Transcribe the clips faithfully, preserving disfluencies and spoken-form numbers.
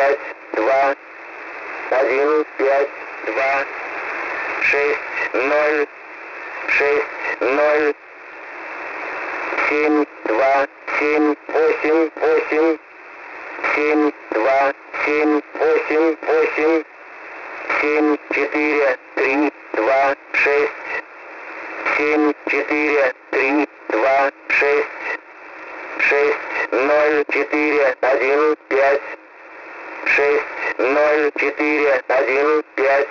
пять, два, один, пять, два, шесть, ноль, шесть, ноль, семь, два, семь, восемь, восемь, семь, два, семь, восемь, восемь, семь, четыре, три, два, шесть, семь, четыре, три, два, шесть, шесть, ноль, четыре, один, пять, шесть, ноль, четыре, один, пять,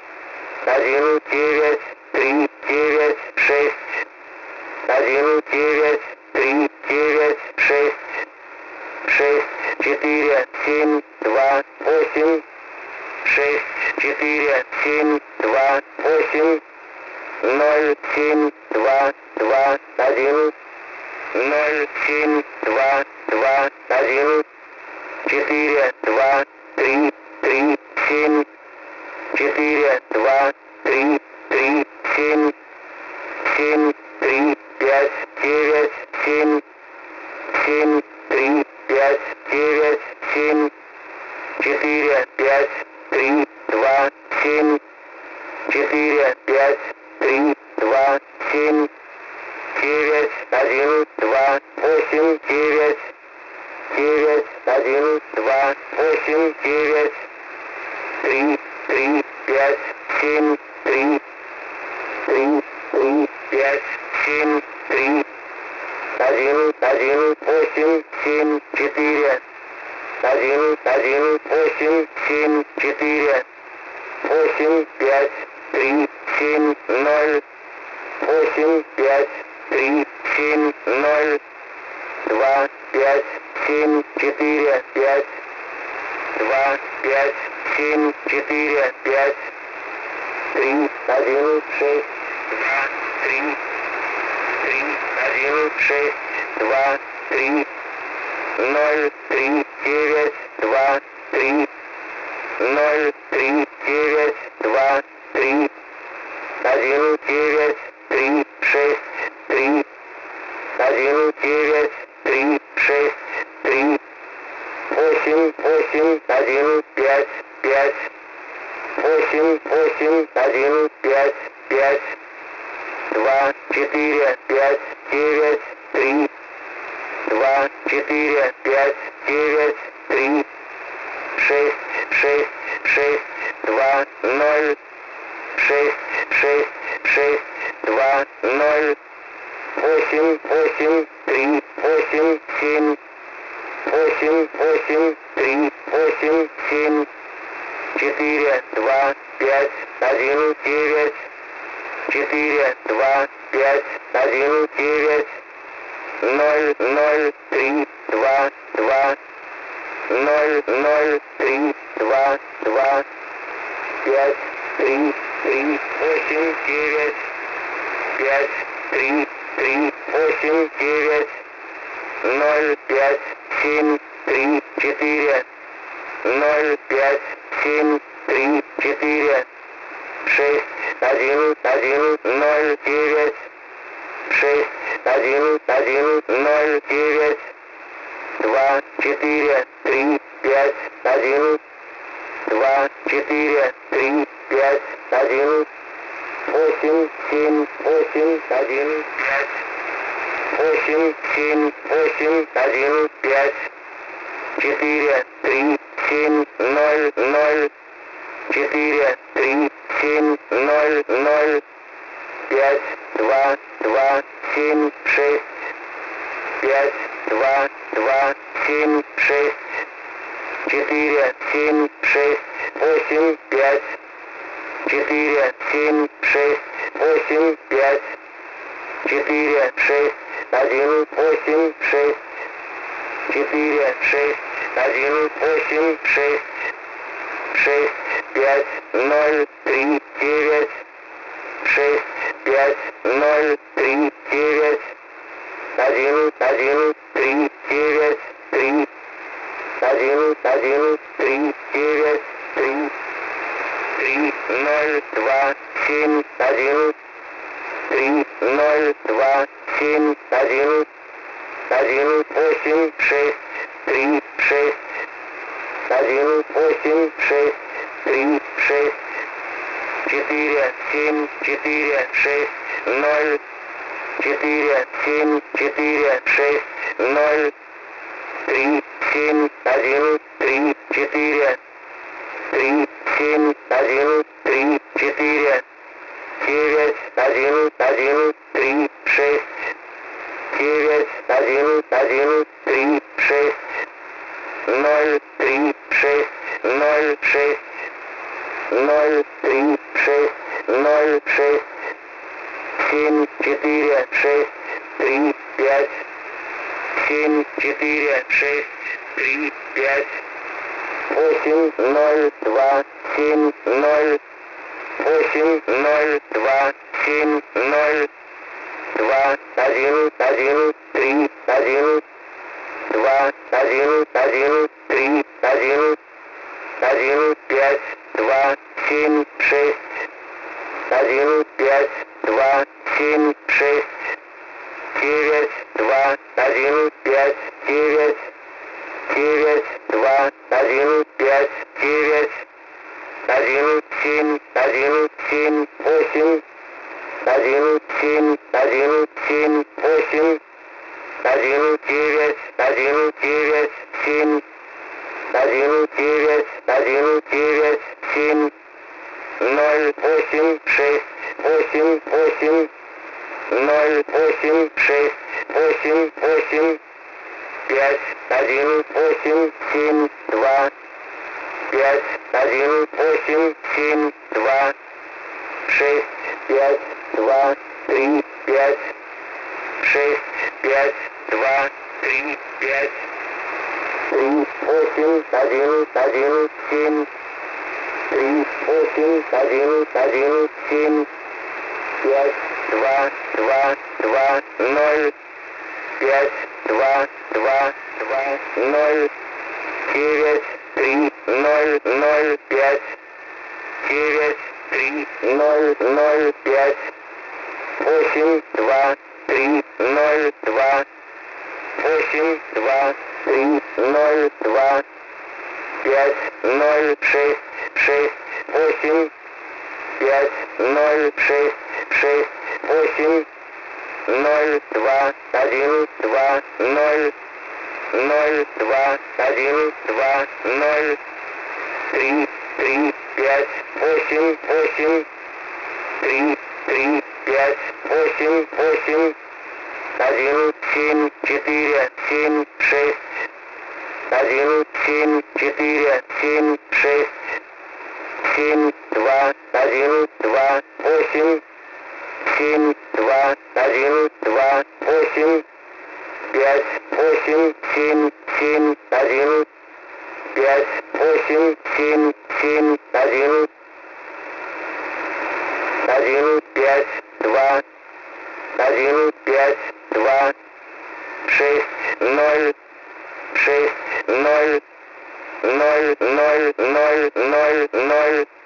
один, девять, три, девять, шесть, один, девять, три, девять, шесть, шесть, четыре, семь, два, восемь, шесть, четыре, семь, два, восемь, ноль, семь, два, два, один, ноль, семь, два, два, один, четыре, два, три, три, семь, четыре, два, три, три, семь, семь, три, пять, девять, семь, семь, три, пять, девять, семь, четыре, пять, три, два, семь, четыре, пять, три, два, семь, девять, один, два, восемь, девять, девять, один, два, восемь, девять, три, три, пять, семь, три, три, три, пять, семь, три, один, один, восемь, семь, четыре, один, один, восемь, семь, четыре, восемь, пять, три, семь, ноль, восемь, пять, три, семь, ноль, два, пять, семь, четыре, пять, два, пять, семь, четыре, пять, три, один, шесть, два, три, три, один, шесть, два, три, ноль, три, девять, два, три, ноль, три, девять, два, три, один, девять, три, шесть, три, один, девять, три, шесть, три, восемь, восемь, один, пять, пять, восемь, восемь, один, пять, пять, два, четыре, пять, девять, три, два, четыре, пять, девять, три, шесть, шесть, шесть, два, ноль, шесть, шесть, шесть, два, ноль, восемь, восемь, три, восемь, семь, восемь, восемь, три, восемь, семь, четыре, два, пять, один, девять, четыре, два, пять, один, девять, ноль, ноль, три, два, два, ноль, ноль, три, два, два, пять, три, три, восемь, девять, пять, три, три, восемь, девять, ноль, пять, семь, три, четыре, ноль, пять, семь, три, четыре, шесть, один, один, ноль, девять, шесть, один, один, ноль, девять, два, четыре, три, пять, один, два, четыре, три, пять, один, восемь, семь, восемь, один, пять, восемь, семь, восемь, один, пять, четыре, три, семь, ноль, ноль, четыре, три, семь, ноль, ноль, пять, два, два, семь, шесть, пять, два, два, семь, шесть, четыре, семь, шесть, восемь, пять, четыре, семь, шесть, восемь, пять, четыре, шесть, один, восемь, шесть, четыре, шесть, один, восемь, шесть, шесть, пять, ноль, три, девять, шесть, пять, ноль, три, девять, один, один, три, девять, три, один, один, три, девять, три, три, ноль, два, семь, один, три, ноль, два, семь, один, один, восемь, шесть, три, шесть, один, восемь, шесть, три, шесть, четыре, семь, четыре, шесть, ноль, четыре, семь, четыре, шесть, ноль, три, семь, один, три, четыре, три, семь, один, три, четыре, девять, один, один, три, шесть, девять, один, один, три, шесть, ноль, три, шесть, ноль, шесть, ноль, три, шесть, ноль, шесть, семь, четыре, шесть, три, пять, семь, четыре, шесть, три, пять, восемь, ноль, два, семь, ноль, восемь, ноль, два, семь, ноль, два, один, один, три, один, два, один, один, три, один, один, пять, два, семь, шесть, один, пять, два, семь, шесть, девять, два, один, пять, девять, девять, два, один, пять, девять, один, семь, один, семь, восемь, один, семь, один, семь, восемь, один, девять, один, девять, семь, один, девять, один, девять, семь, ноль, восемь, шесть, восемь, восемь, ноль, восемь, шесть, восемь, восемь, пять, один, восемь, семь, два, пять, один, восемь, семь, два, шесть, пять, два, три, пять, шесть, пять, два, три, пять, три, восемь, один, один, семь, три, восемь, один, один, семь, пять, два, два, два, ноль, пять, два, два, два, ноль, девять, три, ноль, ноль, пять, девять, три, ноль, ноль, пять, восемь, два, три, ноль, два, восемь, два, три, ноль, два, пять, ноль, шесть, шесть, восемь, пять, ноль, шесть, шесть, восемь, ноль, два, один, два, ноль, ноль, два, один, два, ноль, три, три, пять, восемь, восемь, три, три, пять, восемь, восемь, один, семь, четыре, семь, шесть, один, семь, четыре, семь, шесть, семь, два, один, два, восемь, семь, два, один, два, восемь, пять, восемь, семь, семь, один, пять, восемь, семь, семь, один, один, пять, два, один, пять, два, шесть, ноль, шесть, ноль, ноль, ноль, ноль, ноль, ноль,